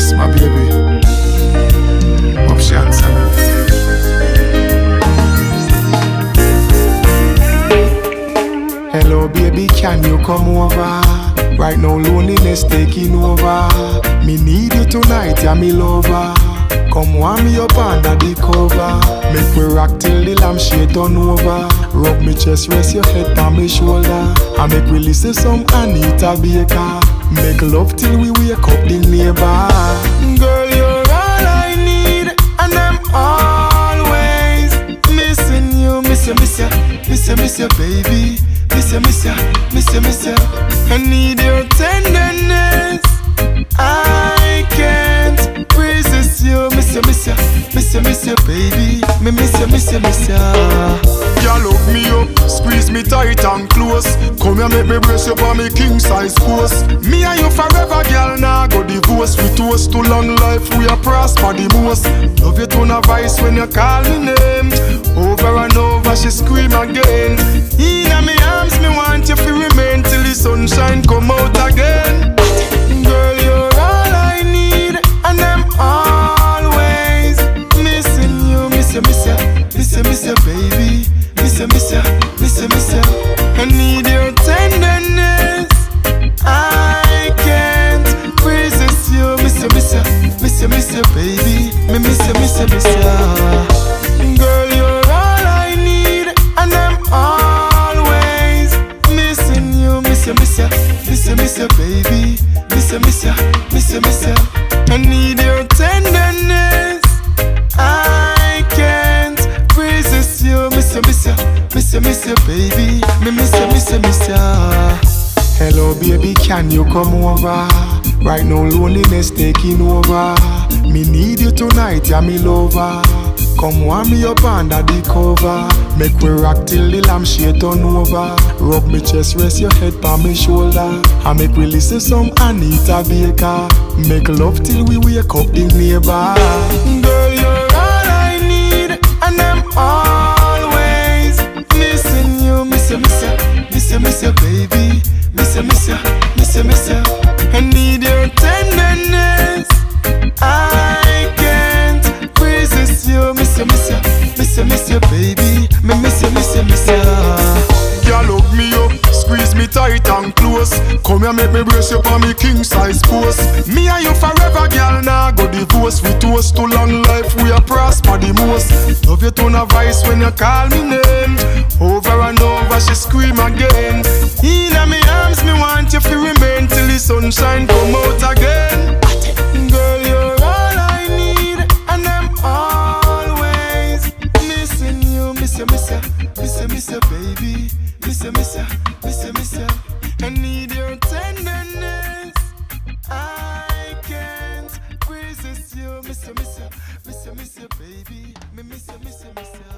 Chris, my baby. Options, hello, baby, can you come over? Right now, loneliness taking over. Me need you tonight, yeah, me lover. Come warm me up under the cover. Make we rock till the lampshade turn over. Rub me chest, rest your head on me shoulder. And make we listen some Anita Baker. Make love till we wake up the neighbor. Girl, you're all I need, and I'm always missing you. Miss you, miss you, miss you, miss you, baby. Miss you, miss you, miss you, miss you. I need your tenderness. I can't resist you. Miss you, miss you, miss you, miss you, baby. Me miss you, miss you, miss you. Girl, hook me up, squeeze me tight and close. Come here, make me brace you for me king size post. Me and you forever, girl, now go divorce. We toast to long life, we are prosper the most. Love you tone of voice when you call me name. Over and over, she scream again. In me arms, me want you to remain till the sunshine come out again. Girl, you're all I need, and I'm always missing you. Miss you, miss you, miss you, miss you, baby. Miss you, miss you, miss you, miss you. I need your tenderness. I can't resist you. Miss you, miss you, miss you, miss you, baby. Me miss you, miss you, miss you. Girl, you're all I need, and I'm always missing you. Miss you, miss you, miss you, miss you, baby. Miss you, miss you, miss you, miss you. I need your tenderness. I can't resist you. Miss you, miss you, miss you, miss you, baby. Me miss you, miss you, miss you. Hello, baby, can you come over? Right now, loneliness taking over. Me need you tonight, yeah, me lover. Come warm me up under the cover. Make we rock till the lampshade turn over. Rub me chest, rest your head on me shoulder. And make we listen some Anita Baker. Make love till we wake up the neighbor. Girl, you're all I need, and I'm always missing you. Miss you, miss you, miss you, miss you, baby. Miss you, miss you, miss you, miss you. I need your tenderness. I can't resist you. Miss you, miss you, miss you, miss you, baby. Me miss you, miss you, miss you. Girl, hug me up, squeeze me tight and close. Come here, make me brace you for me king size post. Me and you forever, girl, now go divorce. We toast to long life, we are prosper the most. Love you tone of voice when you call me name. Over and over, she scream again. In me arms, me want you to remain till the sunshine come out again. Girl, you're all I need, and I'm always missing you. Miss you, miss you, miss you, miss you, baby. Miss you, miss you, miss you, miss you. I need your tenderness. I can't resist you. Miss you, miss you, miss you, miss you, baby. Me miss you, miss you, miss you.